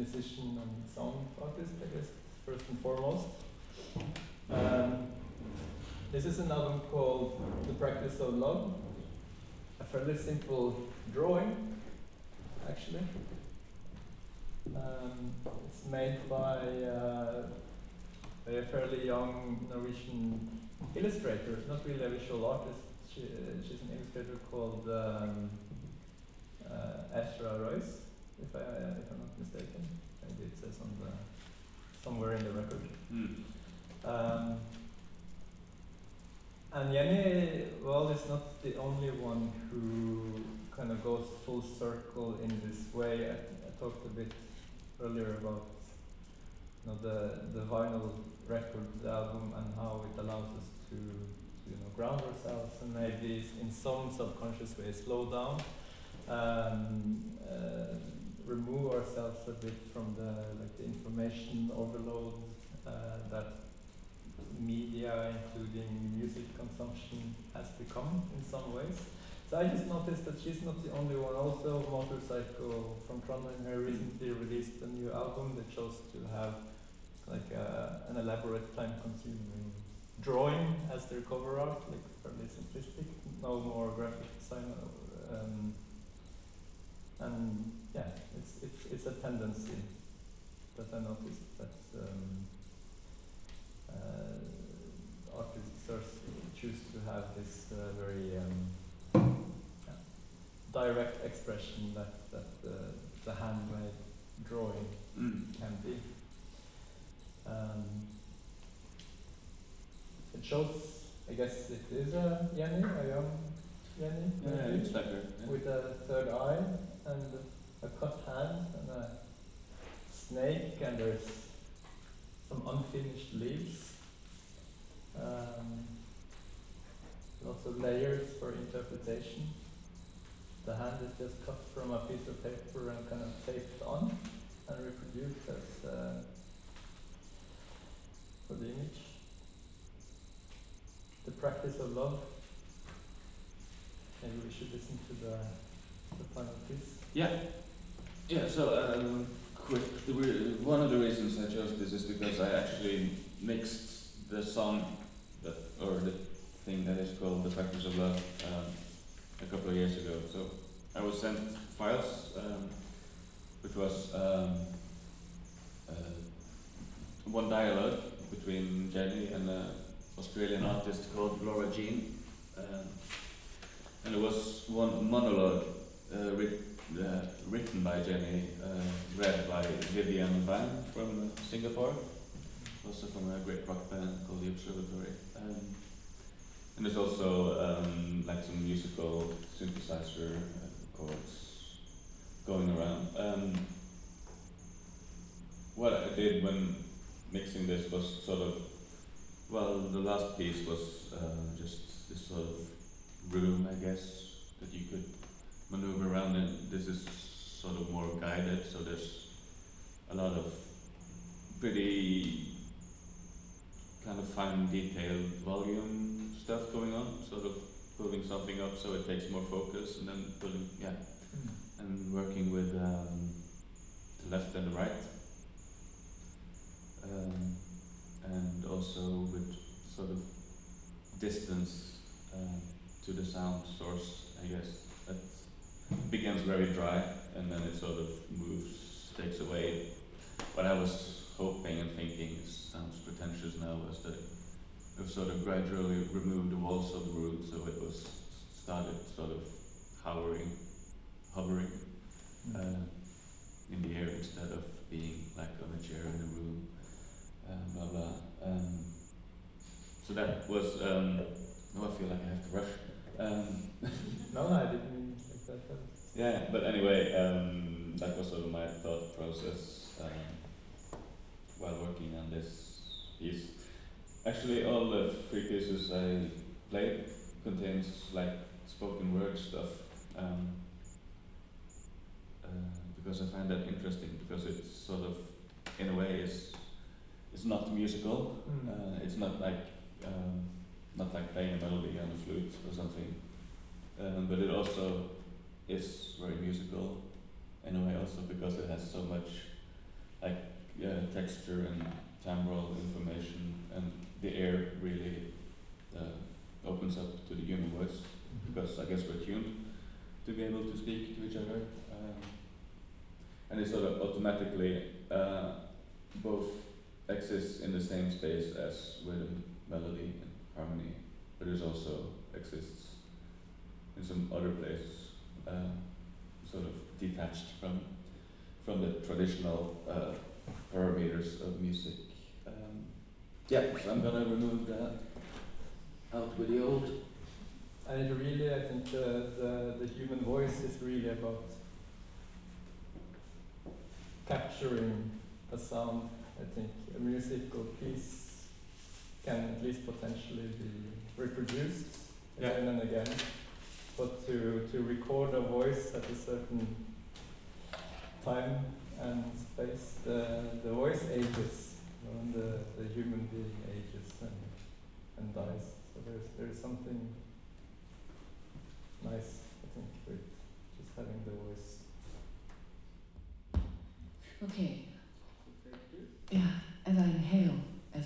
musician and sound artist, I guess, first and foremost. This is an album called The Practice of Love, a fairly simple drawing, actually. It's made by a fairly young Norwegian illustrator, not really a visual artist. She's an illustrator called Ezra Royce, if I'm not mistaken. Maybe it says on the somewhere in the record. And Jenny, well, is not the only one who kind of goes full circle in this way. I talked a bit earlier about the vinyl record, the album, and how it allows us to ground ourselves and maybe in some subconscious way slow down, remove ourselves a bit from the information overload that media, including music consumption, has become in some ways. So I just noticed that she's not the only one. Also, Motorcycle from Trondheim here recently released a new album that chose to have like an elaborate, time-consuming drawing as their cover art, like fairly simplistic, no more graphic design. And yeah, it's a tendency that I noticed that artists choose to have this very direct expression that the handmade drawing can be. It shows, I guess it is a Jenny, a young Jenny, it's like her, with a third eye and a cut hand and a snake, and there's some unfinished leaves. Lots of layers for interpretation. The hand is just cut from a piece of paper and kind of taped on and reproduced as for the image. The Practice of Love. Maybe we should listen to the final piece. Yeah. So quick. One of the reasons I chose this is because I actually mixed the song the thing that is called The Practice of Love a couple of years ago. So I was sent files, which was one dialogue between Jenny and an Australian artist called Laura Jean, and it was one monologue written by Jenny, read by Vivian Van from Singapore, also from a great rock band called The Observatory. And there's also like some musical synthesizer chords going around. What I did when mixing this was sort of, well, the last piece was just this sort of room, I guess, that you could maneuver around in. This is sort of more guided, so there's a lot of pretty kind of fine detailed volume stuff going on, sort of pulling something up so it takes more focus, and then pulling, and working with the left and the right, and also with sort of distance to the sound source, I guess. That begins very dry, and then it sort of moves, takes away. What I was hoping and thinking sounds pretentious now was that it sort of gradually removed the walls of the room, so it was started sort of hovering in the air instead of being like on a chair in the room, blah blah. So that was. Now I feel like I have to rush. No, I didn't mean like that. Yeah, but anyway, that was sort of my thought process while working on this piece. Actually, all the three pieces I played contains like spoken word stuff, because I find that interesting, because it's sort of, in a way, it's not musical. It's not like playing a melody on a flute or something, but it also is very musical in a way, also because it has so much like texture and timbral information, and the air really opens up to the human voice, because I guess we're tuned to be able to speak to each other, and it sort of automatically both exists in the same space as rhythm, melody, and harmony, but it also exists in some other place, sort of detached from the traditional parameters of music. So I'm gonna remove that out with the old. And it really, I think the human voice is really about capturing a sound. I think a musical piece can at least potentially be reproduced again and again, but to record a voice at a certain time and space, the voice ages, and the human being ages and dies. So there's something nice, I think, with just having the voice. Okay. Yeah, as I inhale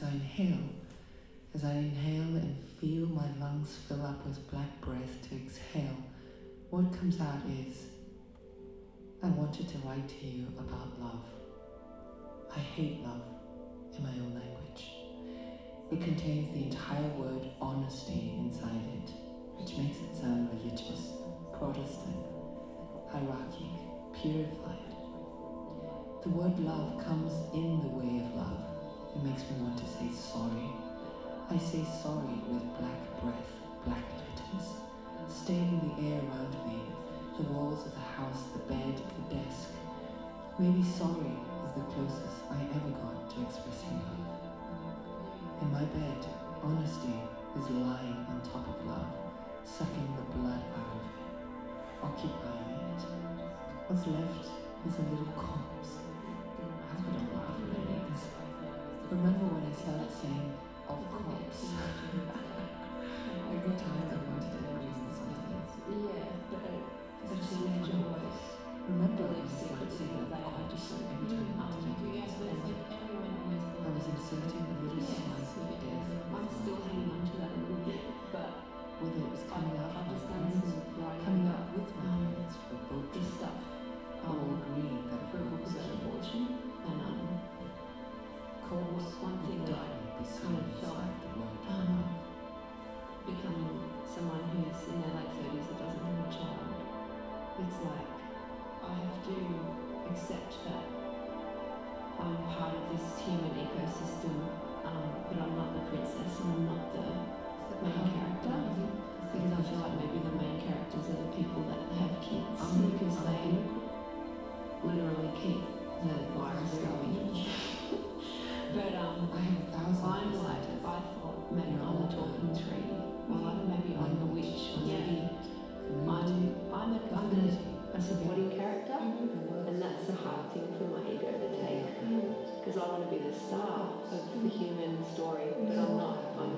and feel my lungs fill up with black breath to exhale, what comes out is, I wanted to write to you about love. I hate love in my own language. It contains the entire word honesty inside it, which makes it sound religious, Protestant, hierarchic, purified. The word love comes in the way of love. It makes me want to say sorry. I say sorry with black breath, black letters, staining the air around me, the walls of the house, the bed, the desk. Maybe sorry is the closest I ever got to expressing love. In my bed, honesty is lying on top of love, sucking the blood out of it, occupying it. What's left is a little corpse. How could I laugh at this? Remember when I started saying, of course? Every time I wanted to agree on something. Yeah, but a teenager voice. Remember when I started saying, of course, every time I wanted to agree on something? I was inserting a little slice of death. I'm still hanging on to that a little bit, but whether it was coming out I've from just my done hands, some writing coming about out with my hands for both this stuff. all agreeing that For a book about abortion, and course, one thing that I kind of felt becoming someone who's in their late 30s that doesn't have a child, it's like I have to accept that I'm part of this human ecosystem, but I'm not the princess and I'm not the main character, because I feel like maybe the main characters are the people that have kids, because they literally keep the virus going. But I have 1,000%. I'm like, I thought maybe I'm the talking tree, or like maybe I'm the witch, or maybe I'm a supporting character, and that's the hard thing for my ego to take, because I want to be the star of the human story, but I'm not.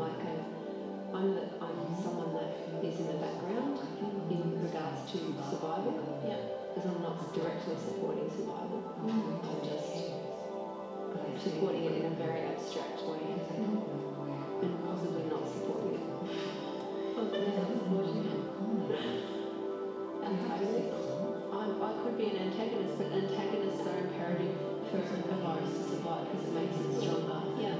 I'm someone that is in the background in regards to survival, because I'm not directly supporting survival. I'm just supporting it in a very abstract way, and possibly not supporting it. I could be an antagonist, but antagonists are imperative for a virus to survive because it makes it stronger. Yeah.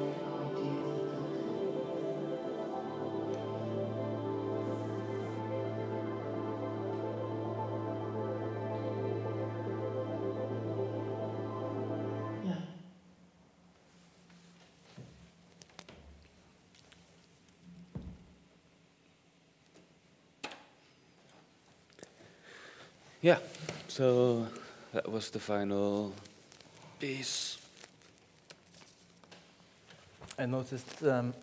Yeah, so that was the final piece. I noticed the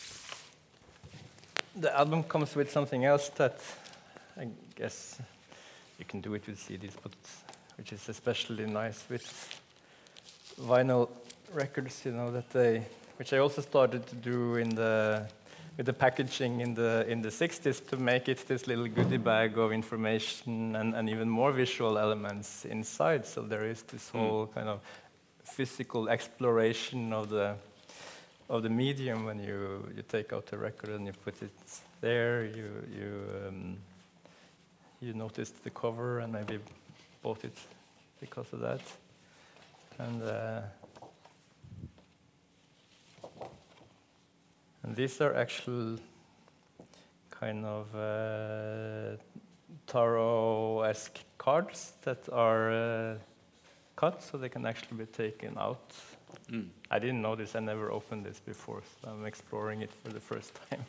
album comes with something else that I guess you can do it with CDs, but which is especially nice with vinyl records, which I also started to do with the packaging in the 60s to make it this little goodie bag of information and even more visual elements inside. So there is this whole kind of physical exploration of the medium when you take out the record and you put it there. You noticed the cover and maybe bought it because of that. And these are actual kind of tarot-esque cards that are cut, so they can actually be taken out. I didn't know this. I never opened this before, so I'm exploring it for the first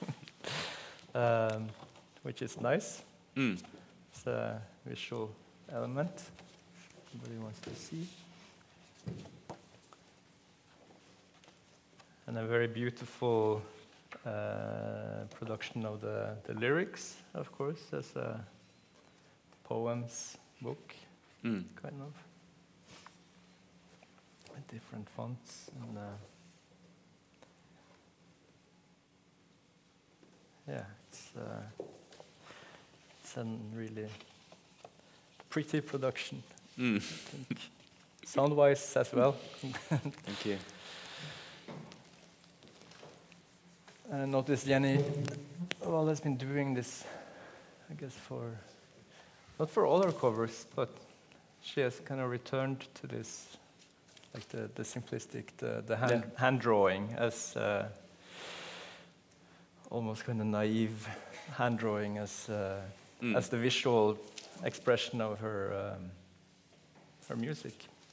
time, which is nice. It's a visual element. Somebody wants to see. And a very beautiful production of the lyrics, of course, as a poems book, kind of, with different fonts. And yeah, it's a really pretty production. I think. Sound-wise as well. Thank you. I noticed Jenny has been doing this, I guess, not for all her covers, but she has kind of returned to this, like the simplistic, the hand drawing as almost kind of naive hand drawing as the visual expression of her music.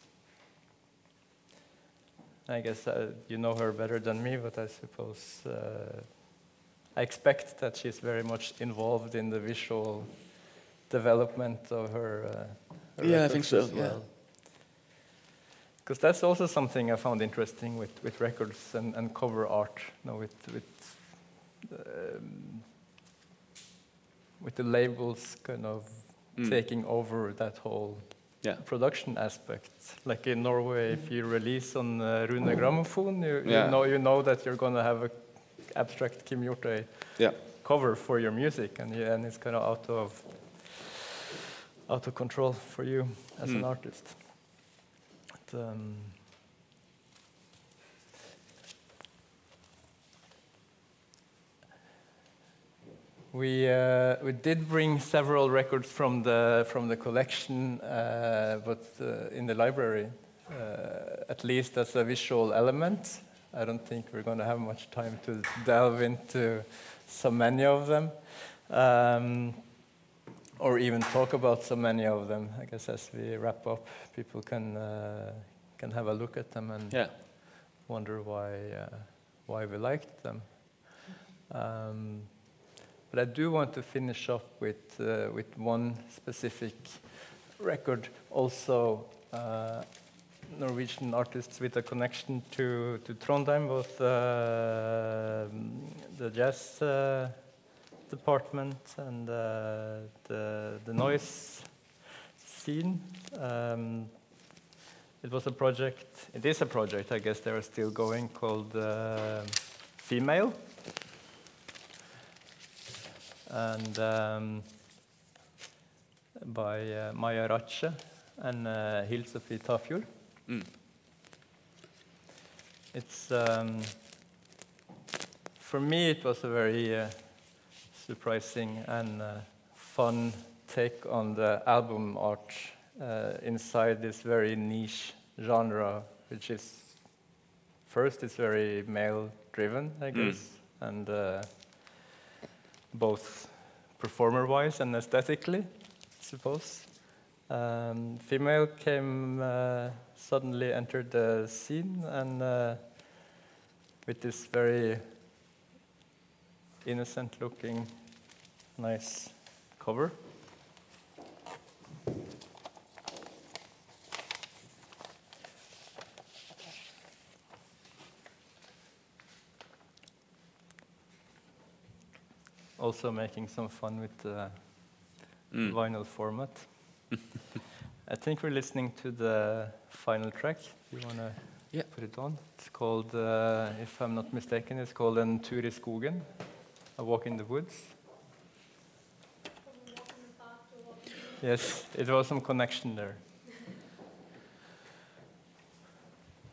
I guess you know her better than me, but I suppose I expect that she's very much involved in the visual development of her Yeah, I think so. as well. Because that's also something I found interesting with records and cover art. You know, with the labels kind of taking over that whole production aspect. Like in Norway, if you release on Rune Gramophone, you know that you're going to have a abstract Kim Hjortøy cover for your music, and it's kind of out of control for you as an artist. But, we did bring several records from the collection, but in the library, at least as a visual element. I don't think we're going to have much time to delve into so many of them, or even talk about so many of them. I guess as we wrap up, people can have a look at them and wonder why we liked them. But I do want to finish up with one specific record, also Norwegian artists with a connection to Trondheim, both the jazz department and the noise scene. It is a project, I guess they are still going, called Female. And by Maja Ratche and Hild-Sofie Tafjord. It's for me it was a very surprising and fun take on the album art inside this very niche genre, which is first it's very male driven, I guess, and both performer-wise and aesthetically, I suppose. Female suddenly entered the scene, and with this very innocent-looking, nice cover. Also making some fun with the vinyl format. I think we're listening to the final track. You want to put it on? It's called, if I'm not mistaken, it's called En tur i skogen, A Walk in the Woods. Yes, it was some connection there.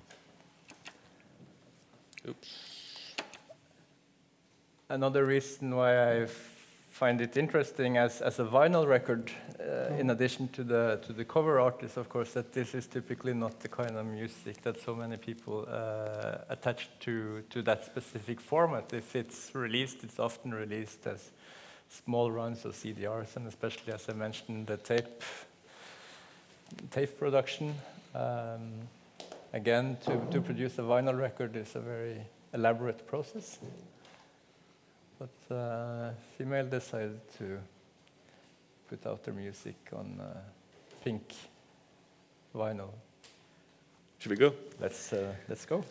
another reason why I find it interesting as a vinyl record, in addition to the cover art, is of course that this is typically not the kind of music that so many people attach to that specific format. If it's released, it's often released as small runs of CDRs, and especially, as I mentioned, the tape production. Again, to produce a vinyl record is a very elaborate process. But Female decided to put out their music on pink vinyl. Should we go? Let's go.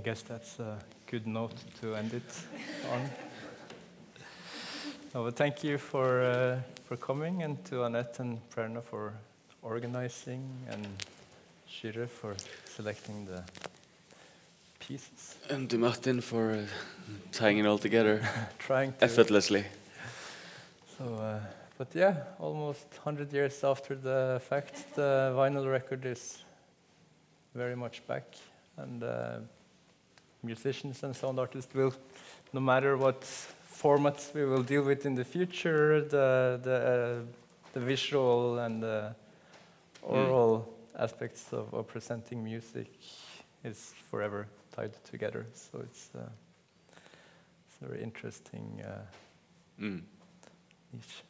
guess that's a good note to end it on. Well, thank you for coming, and to Annette and Prerna for organizing, and Shire for selecting the pieces. And to Martin for tying it all together Trying to. effortlessly. So, but yeah, almost 100 years after the fact, the vinyl record is very much back, and musicians and sound artists will, no matter what formats we will deal with in the future, the visual and the oral aspects of presenting music is forever tied together. So it's a very interesting niche.